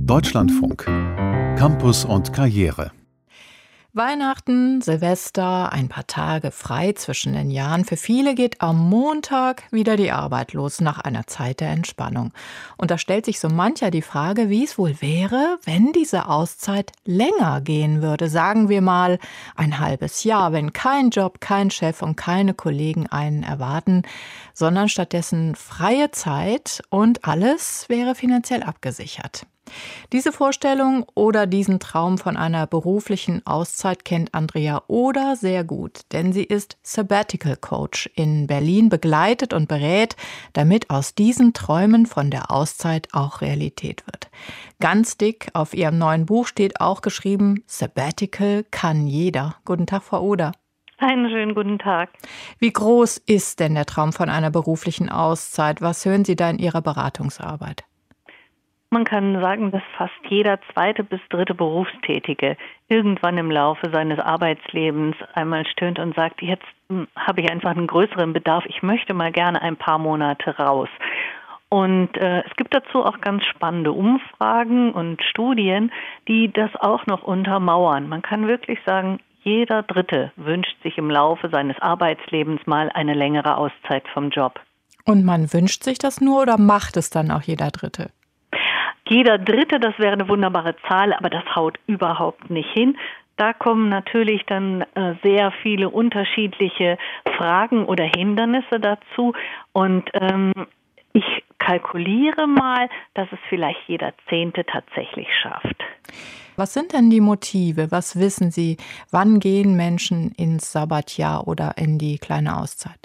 Deutschlandfunk. Campus und Karriere. Weihnachten, Silvester, ein paar Tage frei zwischen den Jahren. Für viele geht am Montag wieder die Arbeit los nach einer Zeit der Entspannung. Und da stellt sich so mancher die Frage, wie es wohl wäre, wenn diese Auszeit länger gehen würde. Sagen wir mal ein halbes Jahr, wenn kein Job, kein Chef und keine Kollegen einen erwarten, sondern stattdessen freie Zeit und alles wäre finanziell abgesichert. Diese Vorstellung oder diesen Traum von einer beruflichen Auszeit kennt Andrea Oder sehr gut, denn sie ist Sabbatical Coach in Berlin, begleitet und berät, damit aus diesen Träumen von der Auszeit auch Realität wird. Ganz dick auf ihrem neuen Buch steht auch geschrieben, Sabbatical kann jeder. Guten Tag, Frau Oder. Einen schönen guten Tag. Wie groß ist denn der Traum von einer beruflichen Auszeit? Was hören Sie da in Ihrer Beratungsarbeit? Man kann sagen, dass fast jeder zweite bis dritte Berufstätige irgendwann im Laufe seines Arbeitslebens einmal stöhnt und sagt, jetzt habe ich einfach einen größeren Bedarf, ich möchte mal gerne ein paar Monate raus. Und es gibt dazu auch ganz spannende Umfragen und Studien, die das auch noch untermauern. Man kann wirklich sagen, jeder Dritte wünscht sich im Laufe seines Arbeitslebens mal eine längere Auszeit vom Job. Und man wünscht sich das nur oder macht es dann auch jeder Dritte? Jeder Dritte, das wäre eine wunderbare Zahl, aber das haut überhaupt nicht hin. Da kommen natürlich dann sehr viele unterschiedliche Fragen oder Hindernisse dazu. Und ich kalkuliere mal, dass es vielleicht jeder Zehnte tatsächlich schafft. Was sind denn die Motive? Was wissen Sie? Wann gehen Menschen ins Sabbatjahr oder in die kleine Auszeit?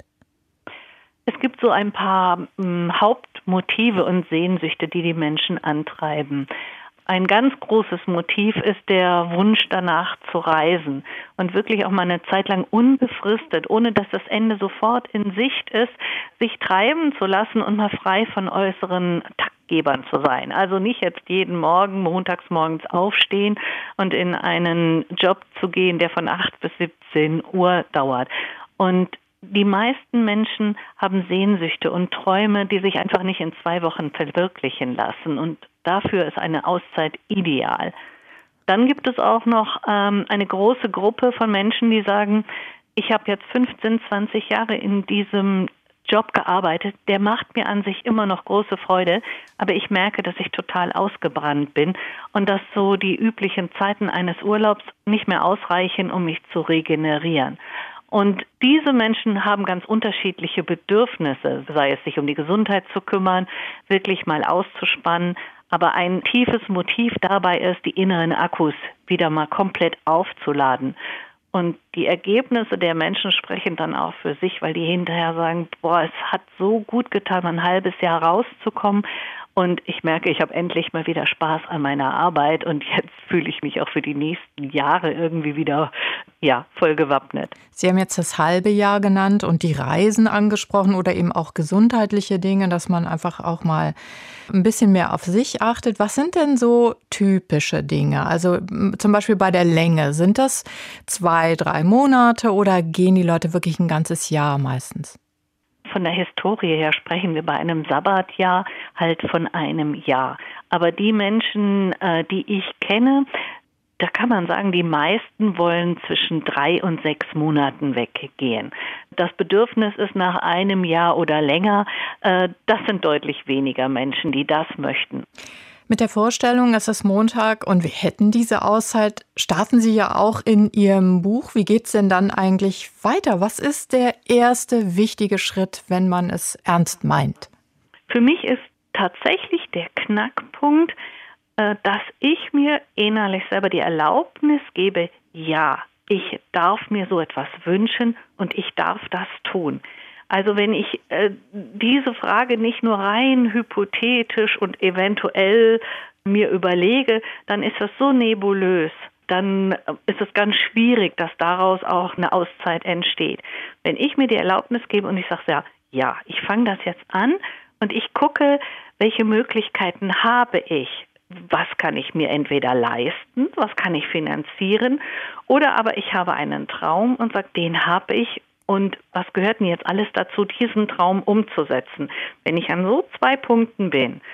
Es gibt so ein paar Hauptmotive und Sehnsüchte, die die Menschen antreiben. Ein ganz großes Motiv ist der Wunsch danach zu reisen und wirklich auch mal eine Zeit lang unbefristet, ohne dass das Ende sofort in Sicht ist, sich treiben zu lassen und mal frei von äußeren Taktgebern zu sein. Also nicht jetzt jeden Morgen, montags morgens aufstehen und in einen Job zu gehen, der von 8 bis 17 Uhr dauert. Und die meisten Menschen haben Sehnsüchte und Träume, die sich einfach nicht in 2 Wochen verwirklichen lassen. Und dafür ist eine Auszeit ideal. Dann gibt es auch noch eine große Gruppe von Menschen, die sagen, ich habe jetzt 15, 20 Jahre in diesem Job gearbeitet, der macht mir an sich immer noch große Freude, aber ich merke, dass ich total ausgebrannt bin und dass so die üblichen Zeiten eines Urlaubs nicht mehr ausreichen, um mich zu regenerieren. Und diese Menschen haben ganz unterschiedliche Bedürfnisse, sei es sich um die Gesundheit zu kümmern, wirklich mal auszuspannen. Aber ein tiefes Motiv dabei ist, die inneren Akkus wieder mal komplett aufzuladen. Und die Ergebnisse der Menschen sprechen dann auch für sich, weil die hinterher sagen, es hat so gut getan, ein halbes Jahr rauszukommen. Und ich merke, ich habe endlich mal wieder Spaß an meiner Arbeit und jetzt fühle ich mich auch für die nächsten Jahre irgendwie wieder voll gewappnet. Sie haben jetzt das halbe Jahr genannt und die Reisen angesprochen oder eben auch gesundheitliche Dinge, dass man einfach auch mal ein bisschen mehr auf sich achtet. Was sind denn so typische Dinge? Also zum Beispiel bei der Länge. Sind das 2, 3 Monate oder gehen die Leute wirklich ein ganzes Jahr meistens? Von der Historie her sprechen wir bei einem Sabbatjahr halt von einem Jahr. Aber die Menschen, die ich kenne, da kann man sagen, die meisten wollen zwischen 3 und 6 Monaten weggehen. Das Bedürfnis ist nach einem Jahr oder länger. Das sind deutlich weniger Menschen, die das möchten. Mit der Vorstellung, es ist Montag und wir hätten diese Auszeit, starten Sie ja auch in Ihrem Buch. Wie geht's denn dann eigentlich weiter? Was ist der erste wichtige Schritt, wenn man es ernst meint? Für mich ist tatsächlich der Knackpunkt, dass ich mir innerlich selber die Erlaubnis gebe, ja, ich darf mir so etwas wünschen und ich darf das tun. Also wenn ich diese Frage nicht nur rein hypothetisch und eventuell mir überlege, dann ist das so nebulös. Dann ist es ganz schwierig, dass daraus auch eine Auszeit entsteht. Wenn ich mir die Erlaubnis gebe und ich sage, ja, ich fange das jetzt an und ich gucke, welche Möglichkeiten habe ich. Was kann ich mir entweder leisten, was kann ich finanzieren, oder aber ich habe einen Traum und sage, den habe ich. Und was gehört denn jetzt alles dazu, diesen Traum umzusetzen? Wenn ich an so 2 Punkten bin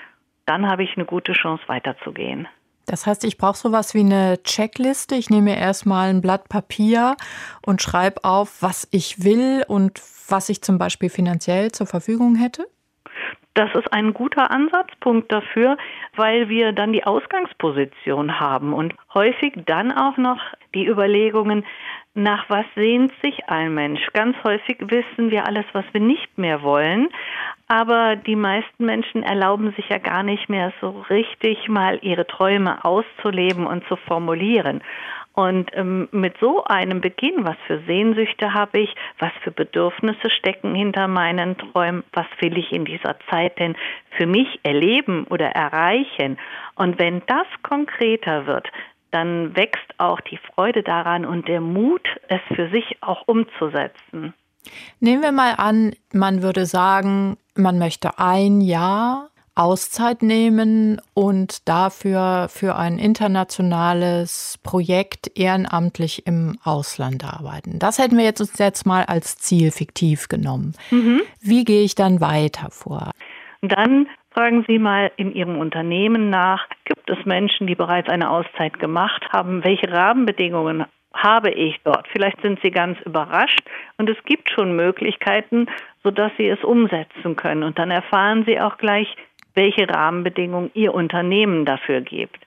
dann habe ich eine gute Chance, weiterzugehen. Das heißt, ich brauche sowas wie eine Checkliste. Ich nehme mir erstmal ein Blatt Papier und schreibe auf, was ich will und was ich zum Beispiel finanziell zur Verfügung hätte? Das ist ein guter Ansatzpunkt dafür, weil wir dann die Ausgangsposition haben und häufig dann auch noch die Überlegungen, nach was sehnt sich ein Mensch. Ganz häufig wissen wir alles, was wir nicht mehr wollen, aber die meisten Menschen erlauben sich ja gar nicht mehr so richtig mal ihre Träume auszuleben und zu formulieren. Und mit so einem Beginn, was für Sehnsüchte habe ich, was für Bedürfnisse stecken hinter meinen Träumen, was will ich in dieser Zeit denn für mich erleben oder erreichen? Und wenn das konkreter wird, dann wächst auch die Freude daran und der Mut, es für sich auch umzusetzen. Nehmen wir mal an, man würde sagen, man möchte ein Jahr Auszeit nehmen und dafür für ein internationales Projekt ehrenamtlich im Ausland arbeiten. Das hätten wir uns jetzt mal als Ziel fiktiv genommen. Wie gehe ich dann weiter vor? Dann fragen Sie mal in Ihrem Unternehmen nach, gibt es Menschen, die bereits eine Auszeit gemacht haben? Welche Rahmenbedingungen habe ich dort? Vielleicht sind Sie ganz überrascht und es gibt schon Möglichkeiten, sodass Sie es umsetzen können. Und dann erfahren Sie auch gleich, welche Rahmenbedingungen Ihr Unternehmen dafür gibt.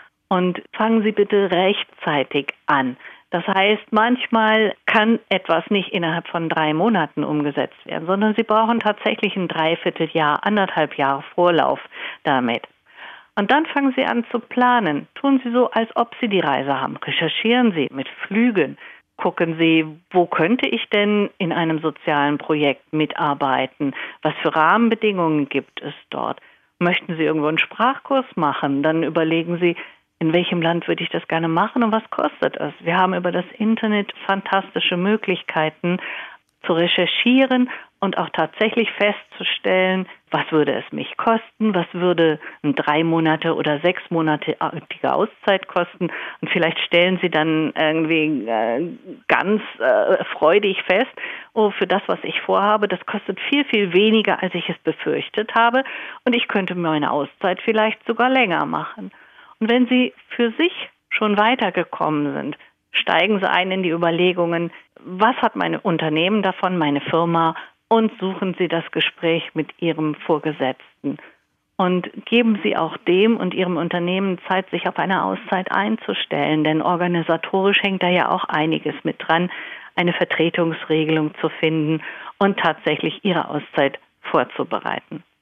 Und fangen Sie bitte rechtzeitig an. Das heißt, manchmal kann etwas nicht innerhalb von 3 Monaten umgesetzt werden, sondern Sie brauchen tatsächlich ein Dreivierteljahr, 1,5 Jahre Vorlauf damit. Und dann fangen Sie an zu planen. Tun Sie so, als ob Sie die Reise haben. Recherchieren Sie mit Flügen. Gucken Sie, wo könnte ich denn in einem sozialen Projekt mitarbeiten? Was für Rahmenbedingungen gibt es dort? Möchten Sie irgendwo einen Sprachkurs machen? Dann überlegen Sie, in welchem Land würde ich das gerne machen und was kostet es? Wir haben über das Internet fantastische Möglichkeiten zu recherchieren und auch tatsächlich festzustellen, was würde es mich kosten, was würde eine 3 Monate oder 6 monatige Auszeit kosten. Und vielleicht stellen Sie dann irgendwie ganz freudig fest, oh, für das, was ich vorhabe, das kostet viel, viel weniger, als ich es befürchtet habe. Und ich könnte meine Auszeit vielleicht sogar länger machen. Und wenn Sie für sich schon weitergekommen sind, steigen Sie ein in die Überlegungen, was hat mein Unternehmen davon, meine Firma, und suchen Sie das Gespräch mit Ihrem Vorgesetzten. Und geben Sie auch dem und Ihrem Unternehmen Zeit, sich auf eine Auszeit einzustellen, denn organisatorisch hängt da ja auch einiges mit dran, eine Vertretungsregelung zu finden und tatsächlich Ihre Auszeit vorzubereiten.